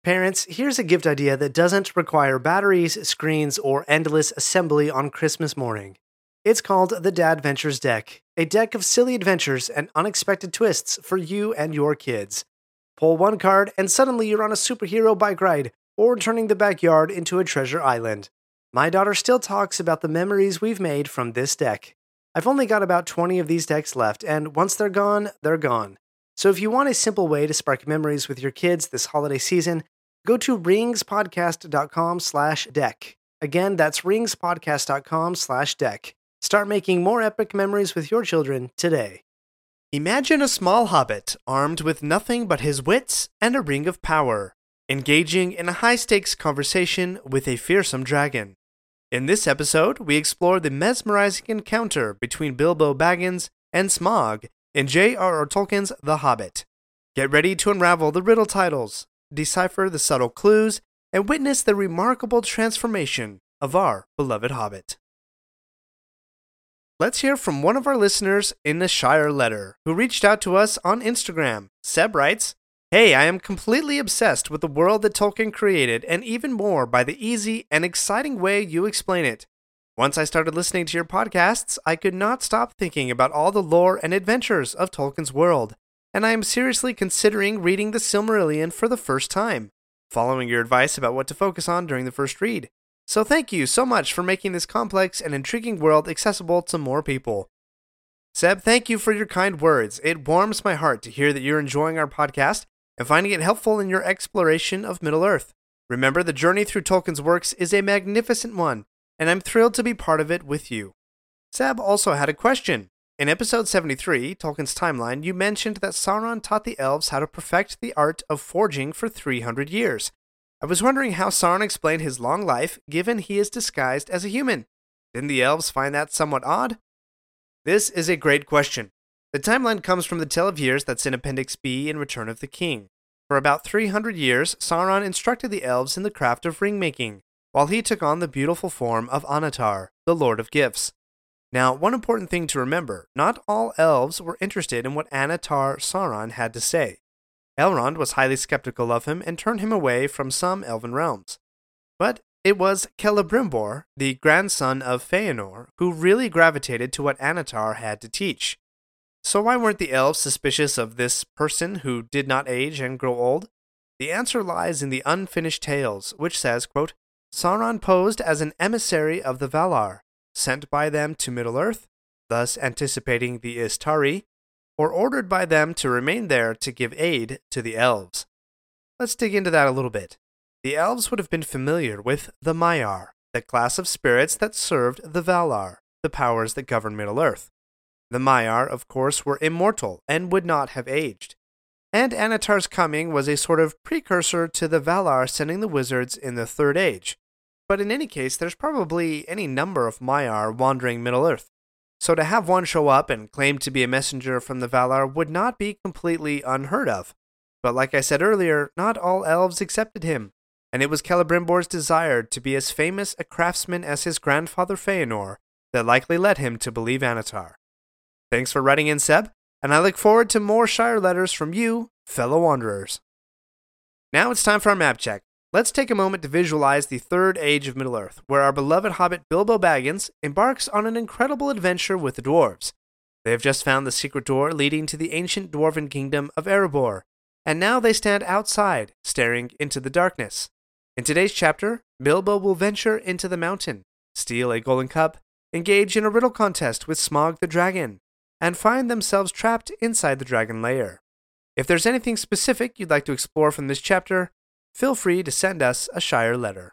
Parents, here's a gift idea that doesn't require batteries, screens, or endless assembly on Christmas morning. It's called the Dad Ventures Deck, a deck of silly adventures and unexpected twists for you and your kids. Pull one card, and suddenly you're on a superhero bike ride or turning the backyard into a treasure island. My daughter still talks about the memories we've made from this deck. I've only got about 20 of these decks left, and once they're gone, they're gone. So if you want a simple way to spark memories with your kids this holiday season, go to ringspodcast.com/deck. Again, that's ringspodcast.com/deck. Start making more epic memories with your children today. Imagine a small hobbit armed with nothing but his wits and a ring of power, engaging in a high-stakes conversation with a fearsome dragon. In this episode, we explore the mesmerizing encounter between Bilbo Baggins and Smaug in J.R.R. Tolkien's The Hobbit. Get ready to unravel the riddle titles, decipher the subtle clues, and witness the remarkable transformation of our beloved Hobbit. Let's hear from one of our listeners in the Shire Letter, who reached out to us on Instagram. Seb writes, "Hey, I am completely obsessed with the world that Tolkien created, and even more by the easy and exciting way you explain it. Once I started listening to your podcasts, I could not stop thinking about all the lore and adventures of Tolkien's world, and I am seriously considering reading the Silmarillion for the first time, following your advice about what to focus on during the first read. So thank you so much for making this complex and intriguing world accessible to more people." Seb, thank you for your kind words. It warms my heart to hear that you're enjoying our podcast and finding it helpful in your exploration of Middle-earth. Remember, the journey through Tolkien's works is a magnificent one, and I'm thrilled to be part of it with you. Seb also had a question. In episode 73, Tolkien's Timeline, you mentioned that Sauron taught the elves how to perfect the art of forging for 300 years. I was wondering how Sauron explained his long life, given he is disguised as a human. Didn't the elves find that somewhat odd? This is a great question. The timeline comes from the Tale of Years that's in Appendix B in Return of the King. For about 300 years, Sauron instructed the elves in the craft of ring-making, while he took on the beautiful form of Annatar, the Lord of Gifts. Now, one important thing to remember, not all elves were interested in what Annatar Sauron had to say. Elrond was highly skeptical of him and turned him away from some elven realms. But it was Celebrimbor, the grandson of Feanor, who really gravitated to what Annatar had to teach. So why weren't the elves suspicious of this person who did not age and grow old? The answer lies in the Unfinished Tales, which says, quote, Sauron posed as an emissary of the Valar, sent by them to Middle-earth, thus anticipating the Istari, or ordered by them to remain there to give aid to the elves. Let's dig into that a little bit. The elves would have been familiar with the Maiar, the class of spirits that served the Valar, the powers that govern Middle-earth. The Maiar, of course, were immortal and would not have aged. And Annatar's coming was a sort of precursor to the Valar sending the wizards in the Third Age. But in any case, there's probably any number of Maiar wandering Middle-earth. So to have one show up and claim to be a messenger from the Valar would not be completely unheard of. But like I said earlier, not all elves accepted him, and it was Celebrimbor's desire to be as famous a craftsman as his grandfather Feanor that likely led him to believe Annatar. Thanks for writing in, Seb, and I look forward to more Shire letters from you, fellow wanderers. Now it's time for our map check. Let's take a moment to visualize the Third Age of Middle-earth, where our beloved hobbit Bilbo Baggins embarks on an incredible adventure with the dwarves. They have just found the secret door leading to the ancient dwarven kingdom of Erebor, and now they stand outside, staring into the darkness. In today's chapter, Bilbo will venture into the mountain, steal a golden cup, engage in a riddle contest with Smaug the dragon, and find themselves trapped inside the dragon lair. If there's anything specific you'd like to explore from this chapter, feel free to send us a Shire letter.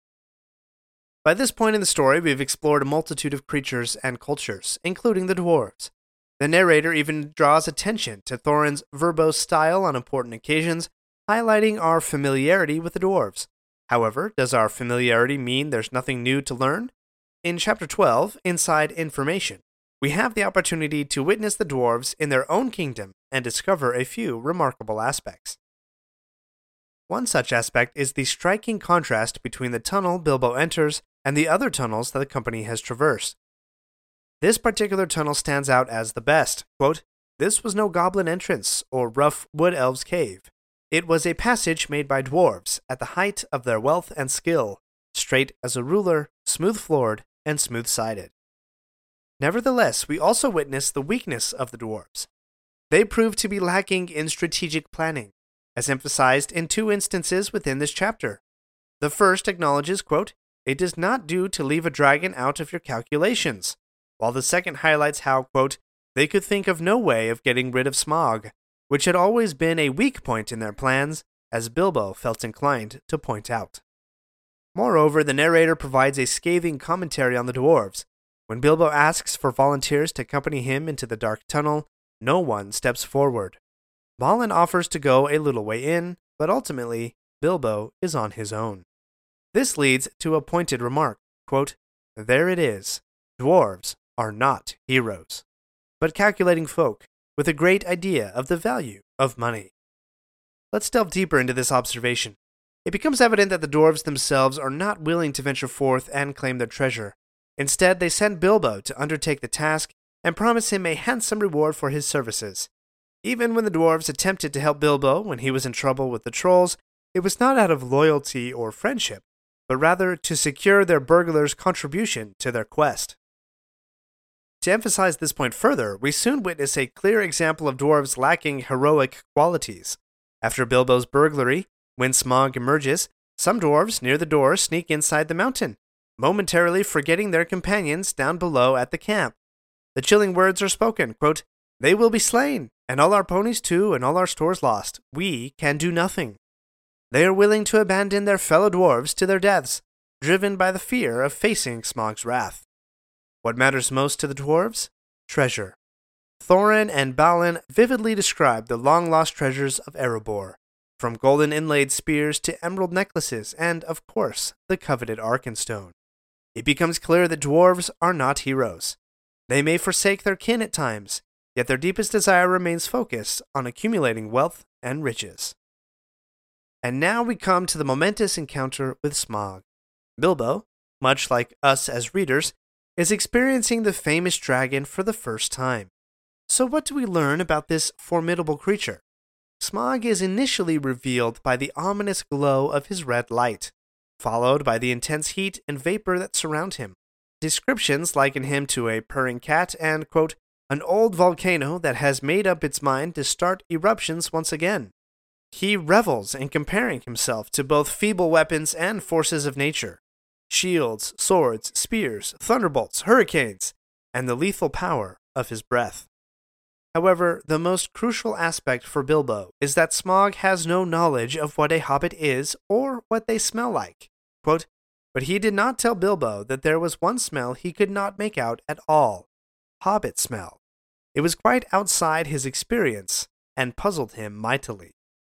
By this point in the story, we've explored a multitude of creatures and cultures, including the dwarves. The narrator even draws attention to Thorin's verbose style on important occasions, highlighting our familiarity with the dwarves. However, does our familiarity mean there's nothing new to learn? In Chapter 12, Inside Information, we have the opportunity to witness the dwarves in their own kingdom and discover a few remarkable aspects. One such aspect is the striking contrast between the tunnel Bilbo enters and the other tunnels that the company has traversed. This particular tunnel stands out as the best. Quote, "This was no goblin entrance or rough wood elf's cave. It was a passage made by dwarves at the height of their wealth and skill, straight as a ruler, smooth-floored, and smooth-sided. Nevertheless, we also witness the weakness of the dwarves. They proved to be lacking in strategic planning, as emphasized in 2 instances within this chapter. The first acknowledges, quote, "It does not do to leave a dragon out of your calculations," while the second highlights how, quote, "they could think of no way of getting rid of Smaug, which had always been a weak point in their plans, as Bilbo felt inclined to point out." Moreover, the narrator provides a scathing commentary on the dwarves. When Bilbo asks for volunteers to accompany him into the dark tunnel, no one steps forward. Balin offers to go a little way in, but ultimately, Bilbo is on his own. This leads to a pointed remark, quote, "There it is. Dwarves are not heroes, but calculating folk with a great idea of the value of money." Let's delve deeper into this observation. It becomes evident that the dwarves themselves are not willing to venture forth and claim their treasure. Instead, they send Bilbo to undertake the task and promise him a handsome reward for his services. Even when the dwarves attempted to help Bilbo when he was in trouble with the trolls, it was not out of loyalty or friendship, but rather to secure their burglar's contribution to their quest. To emphasize this point further, we soon witness a clear example of dwarves lacking heroic qualities. After Bilbo's burglary, when Smaug emerges, some dwarves near the door sneak inside the mountain, momentarily forgetting their companions down below at the camp. The chilling words are spoken, quote, "They will be slain, and all our ponies too, and all our stores lost. We can do nothing." They are willing to abandon their fellow dwarves to their deaths, driven by the fear of facing Smaug's wrath. What matters most to the dwarves? Treasure. Thorin and Balin vividly describe the long-lost treasures of Erebor, from golden inlaid spears to emerald necklaces, and, of course, the coveted Arkenstone. It becomes clear that dwarves are not heroes. They may forsake their kin at times, yet their deepest desire remains focused on accumulating wealth and riches. And now we come to the momentous encounter with Smaug. Bilbo, much like us as readers, is experiencing the famous dragon for the first time. So what do we learn about this formidable creature? Smaug is initially revealed by the ominous glow of his red light, followed by the intense heat and vapor that surround him. Descriptions liken him to a purring cat and, quote, "an old volcano that has made up its mind to start eruptions once again." He revels in comparing himself to both feeble weapons and forces of nature: shields, swords, spears, thunderbolts, hurricanes, and the lethal power of his breath. However, the most crucial aspect for Bilbo is that Smaug has no knowledge of what a hobbit is or what they smell like. Quote, "But he did not tell Bilbo that there was one smell he could not make out at all: hobbit smell. It was quite outside his experience and puzzled him mightily."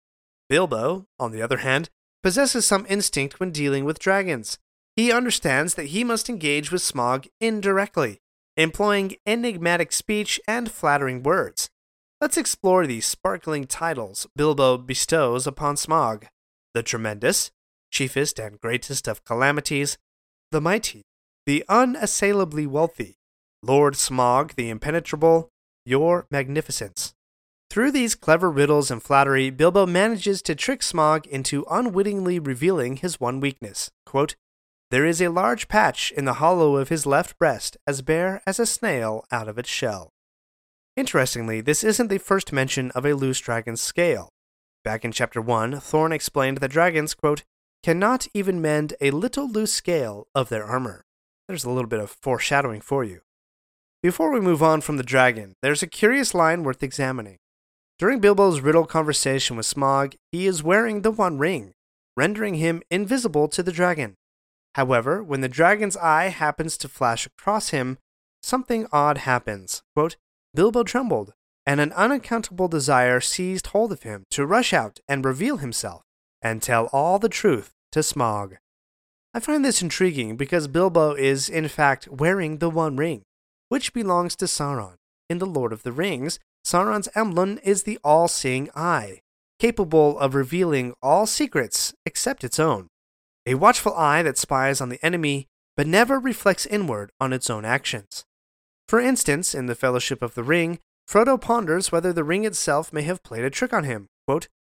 Bilbo, on the other hand, possesses some instinct when dealing with dragons. He understands that he must engage with Smaug indirectly, employing enigmatic speech and flattering words. Let's explore these sparkling titles Bilbo bestows upon Smaug: the Tremendous, chiefest and greatest of calamities; the Mighty, the unassailably wealthy; Lord Smaug the Impenetrable, your Magnificence. Through these clever riddles and flattery, Bilbo manages to trick Smaug into unwittingly revealing his one weakness. Quote, "There is a large patch in the hollow of his left breast, as bare as a snail out of its shell." Interestingly, this isn't the first mention of a loose dragon's scale. Back in Chapter 1, Thorin explained that dragons, quote, "cannot even mend a little loose scale of their armor." There's a little bit of foreshadowing for you. Before we move on from the dragon, there's a curious line worth examining. During Bilbo's riddle conversation with Smaug, he is wearing the One Ring, rendering him invisible to the dragon. However, when the dragon's eye happens to flash across him, something odd happens. Quote, "Bilbo trembled, and an unaccountable desire seized hold of him to rush out and reveal himself, and tell all the truth to Smaug." I find this intriguing because Bilbo is, in fact, wearing the One Ring, which belongs to Sauron. In The Lord of the Rings, Sauron's emblem is the all-seeing eye, capable of revealing all secrets except its own. A watchful eye that spies on the enemy, but never reflects inward on its own actions. For instance, in the Fellowship of the Ring, Frodo ponders whether the ring itself may have played a trick on him. Quote,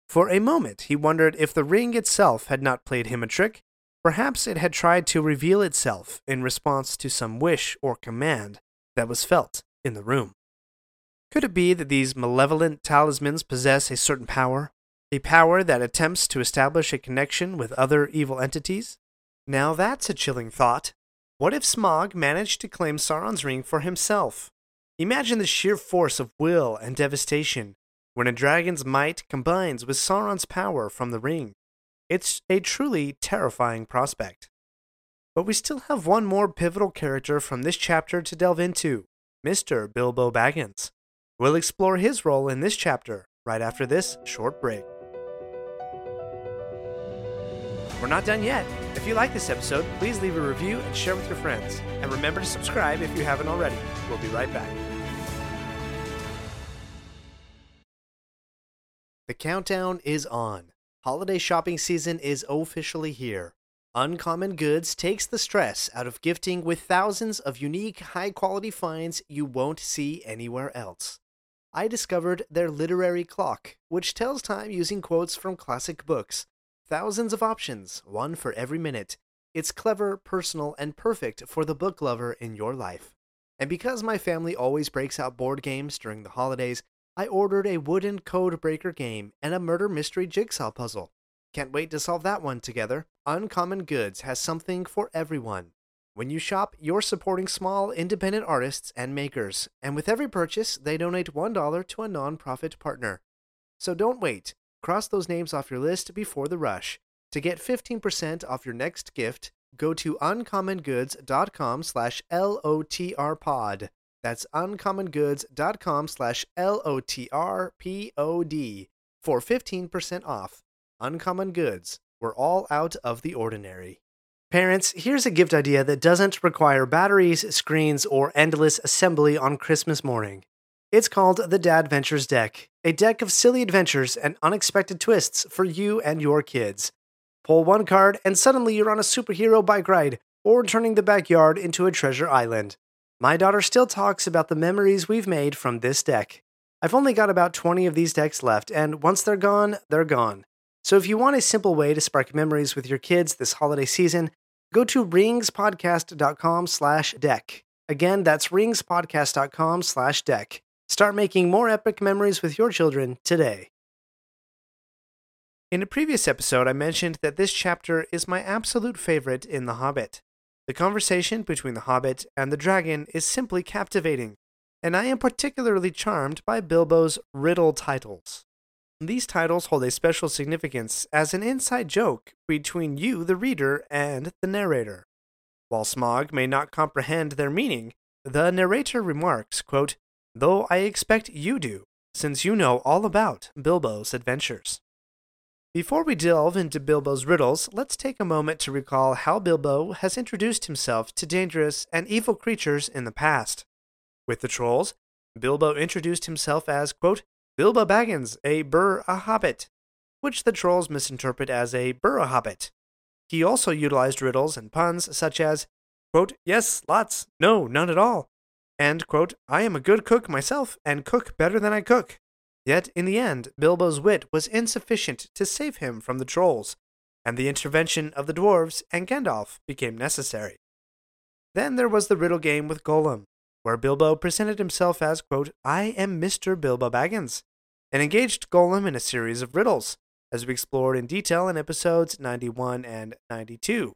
For a moment, he wondered if the ring itself had not played him a trick. Perhaps it had tried to reveal itself in response to some wish or command that was felt in the room. Could it be that these malevolent talismans possess a certain power? A power that attempts to establish a connection with other evil entities? Now that's a chilling thought. What if Smaug managed to claim Sauron's ring for himself? Imagine the sheer force of will and devastation when a dragon's might combines with Sauron's power from the ring. It's a truly terrifying prospect. But we still have one more pivotal character from this chapter to delve into, Mr. Bilbo Baggins. We'll explore his role in this chapter right after this short break. We're not done yet. If you like this episode, please leave a review and share with your friends. And remember to subscribe if you haven't already. We'll be right back. The countdown is on. Holiday shopping season is officially here. Uncommon Goods takes the stress out of gifting with thousands of unique, high-quality finds you won't see anywhere else. I discovered their literary clock, which tells time using quotes from classic books. Thousands of options, one for every minute. It's clever, personal, and perfect for the book lover in your life. And because my family always breaks out board games during the holidays, I ordered a wooden code breaker game and a murder mystery jigsaw puzzle. Can't wait to solve that one together. Uncommon Goods has something for everyone. When you shop, you're supporting small, independent artists and makers, and with every purchase, they donate $1 to a nonprofit partner. So don't wait. Cross those names off your list before the rush. To get 15% off your next gift, go to uncommongoods.com/LOTRpod. That's uncommongoods.com/LOTRPOD for 15% off. Uncommon Goods. We're all out of the ordinary. Parents, here's a gift idea that doesn't require batteries, screens, or endless assembly on Christmas morning. It's called the Dad Ventures deck, a deck of silly adventures and unexpected twists for you and your kids. Pull one card and suddenly you're on a superhero bike ride or turning the backyard into a treasure island. My daughter still talks about the memories we've made from this deck. I've only got about 20 of these decks left, and once they're gone, they're gone. So if you want a simple way to spark memories with your kids this holiday season, go to ringspodcast.com/deck. Again, that's ringspodcast.com/deck. Start making more epic memories with your children today. In a previous episode, I mentioned that this chapter is my absolute favorite in The Hobbit. The conversation between the Hobbit and the dragon is simply captivating, and I am particularly charmed by Bilbo's riddle titles. These titles hold a special significance as an inside joke between you, the reader, and the narrator. While Smaug may not comprehend their meaning, the narrator remarks, quote, "Though I expect you do, since you know all about Bilbo's adventures." Before we delve into Bilbo's riddles, let's take a moment to recall how Bilbo has introduced himself to dangerous and evil creatures in the past. With the trolls, Bilbo introduced himself as, quote, "Bilbo Baggins, a hobbit," which the trolls misinterpret as a hobbit. He also utilized riddles and puns such as, quote, "Yes, lots, no, none at all," and, quote, "I am a good cook myself and cook better than I cook." Yet, in the end, Bilbo's wit was insufficient to save him from the trolls, and the intervention of the dwarves and Gandalf became necessary. Then there was the riddle game with Gollum, where Bilbo presented himself as, quote, "I am Mr. Bilbo Baggins," and engaged Gollum in a series of riddles, as we explored in detail in episodes 91 and 92.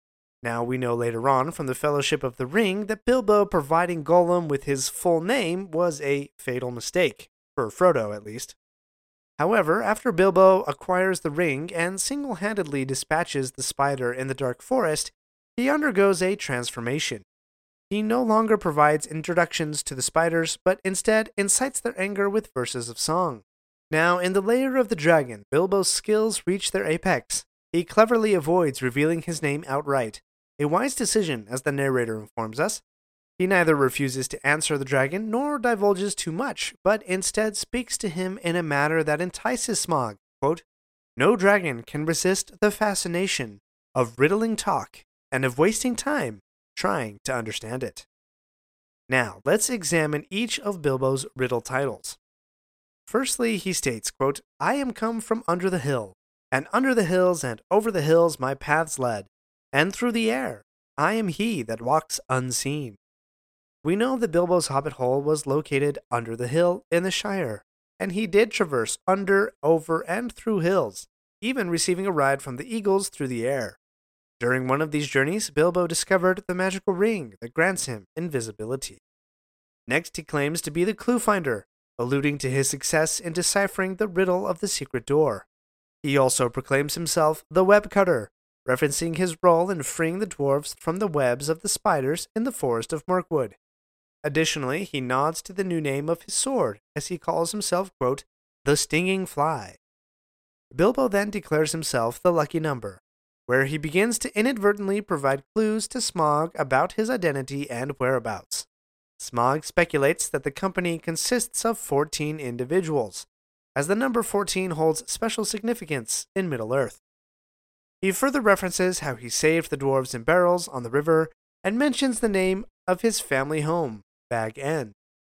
Now we know later on from the Fellowship of the Ring that Bilbo providing Gollum with his full name was a fatal mistake. For Frodo, at least. However, after Bilbo acquires the ring and single-handedly dispatches the spider in the Dark Forest, he undergoes a transformation. He no longer provides introductions to the spiders, but instead incites their anger with verses of song. Now, in the lair of the dragon, Bilbo's skills reach their apex. He cleverly avoids revealing his name outright, a wise decision, as the narrator informs us. He neither refuses to answer the dragon nor divulges too much, but instead speaks to him in a manner that entices Smaug. Quote, "No dragon can resist the fascination of riddling talk and of wasting time trying to understand it." Now, let's examine each of Bilbo's riddle titles. Firstly, he states, quote, I am come from under the hill, and under the hills and over the hills my paths led, and through the air. I am he that walks unseen. We know that Bilbo's hobbit hole was located under the hill in the Shire, and he did traverse under, over, and through hills, even receiving a ride from the eagles through the air. During one of these journeys, Bilbo discovered the magical ring that grants him invisibility. Next, he claims to be the clue finder, alluding to his success in deciphering the riddle of the secret door. He also proclaims himself the web cutter, referencing his role in freeing the dwarves from the webs of the spiders in the forest of Mirkwood. Additionally, he nods to the new name of his sword, as he calls himself, quote, the Stinging Fly. Bilbo then declares himself the lucky number, where he begins to inadvertently provide clues to Smaug about his identity and whereabouts. Smaug speculates that the company consists of 14 individuals, as the number 14 holds special significance in Middle-earth. He further references how he saved the dwarves in barrels on the river and mentions the name of his family home, Bag End.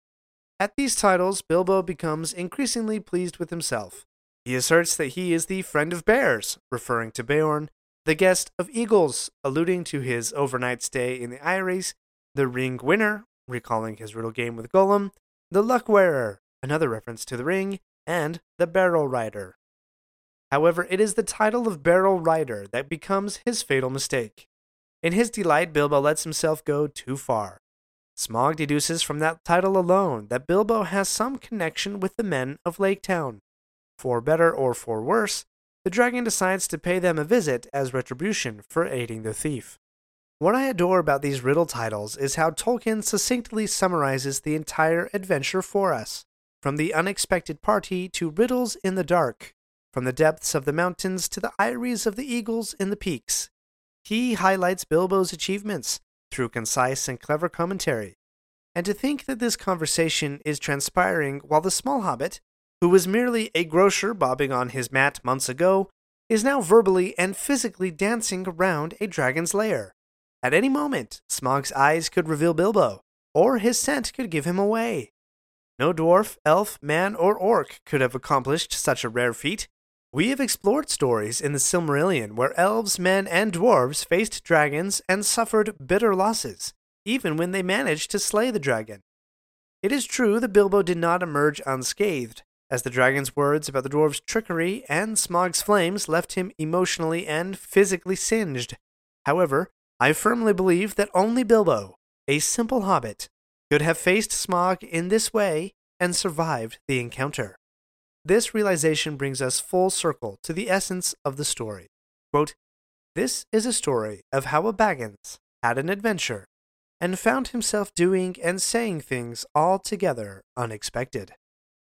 At these titles, Bilbo becomes increasingly pleased with himself. He asserts that he is the friend of bears, referring to Beorn, the guest of eagles, alluding to his overnight stay in the Eyries, the ring winner, recalling his riddle game with Gollum, the luck wearer, another reference to the ring, and the barrel rider. However, it is the title of barrel rider that becomes his fatal mistake. In his delight, Bilbo lets himself go too far. Smaug deduces from that title alone that Bilbo has some connection with the men of Lake Town. For better or for worse, the dragon decides to pay them a visit as retribution for aiding the thief. What I adore about these riddle titles is how Tolkien succinctly summarizes the entire adventure for us, from the unexpected party to riddles in the dark, from the depths of the mountains to the eyries of the eagles in the peaks. He highlights Bilbo's achievements through concise and clever commentary. And to think that this conversation is transpiring while the small hobbit, who was merely a grocer bobbing on his mat months ago, is now verbally and physically dancing around a dragon's lair. At any moment, Smaug's eyes could reveal Bilbo, or his scent could give him away. No dwarf, elf, man, or orc could have accomplished such a rare feat. We have explored stories in the Silmarillion where elves, men, and dwarves faced dragons and suffered bitter losses, even when they managed to slay the dragon. It is true that Bilbo did not emerge unscathed, as the dragon's words about the dwarves' trickery and Smaug's flames left him emotionally and physically singed. However, I firmly believe that only Bilbo, a simple hobbit, could have faced Smaug in this way and survived the encounter. This realization brings us full circle to the essence of the story. Quote, this is a story of how a Baggins had an adventure and found himself doing and saying things altogether unexpected.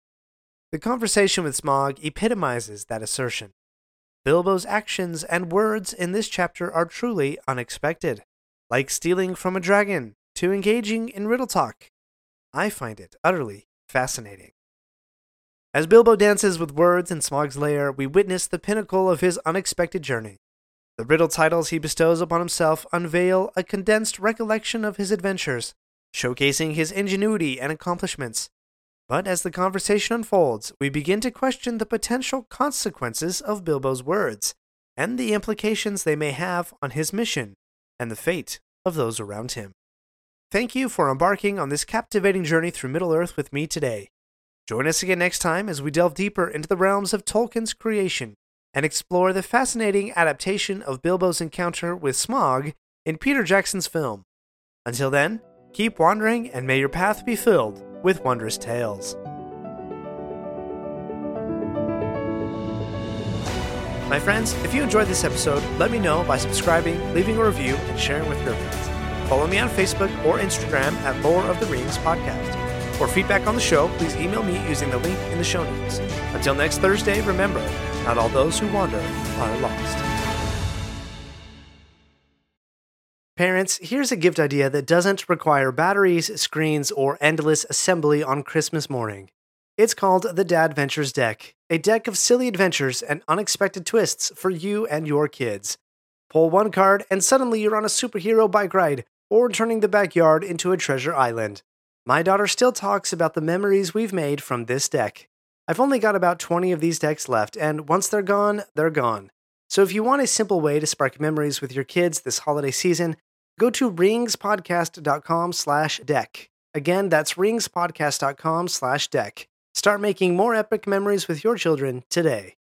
The conversation with Smaug epitomizes that assertion. Bilbo's actions and words in this chapter are truly unexpected, like stealing from a dragon to engaging in riddle talk. I find it utterly fascinating. As Bilbo dances with words in Smaug's lair, we witness the pinnacle of his unexpected journey. The riddle titles he bestows upon himself unveil a condensed recollection of his adventures, showcasing his ingenuity and accomplishments. But as the conversation unfolds, we begin to question the potential consequences of Bilbo's words, and the implications they may have on his mission and the fate of those around him. Thank you for embarking on this captivating journey through Middle-earth with me today. Join us again next time as we delve deeper into the realms of Tolkien's creation and explore the fascinating adaptation of Bilbo's encounter with Smaug in Peter Jackson's film. Until then, keep wandering and may your path be filled with wondrous tales. My friends, if you enjoyed this episode, let me know by subscribing, leaving a review, and sharing with your friends. Follow me on Facebook or Instagram at Lore of the Rings Podcast. For feedback on the show, please email me using the link in the show notes. Until next Thursday, remember, not all those who wander are lost. Parents, here's a gift idea that doesn't require batteries, screens, or endless assembly on Christmas morning. It's called the Dad Ventures Deck, a deck of silly adventures and unexpected twists for you and your kids. Pull one card and suddenly you're on a superhero bike ride or turning the backyard into a treasure island. My daughter still talks about the memories we've made from this deck. I've only got about 20 of these decks left, and once they're gone, they're gone. So if you want a simple way to spark memories with your kids this holiday season, go to ringspodcast.com/deck. Again, that's ringspodcast.com/deck. Start making more epic memories with your children today.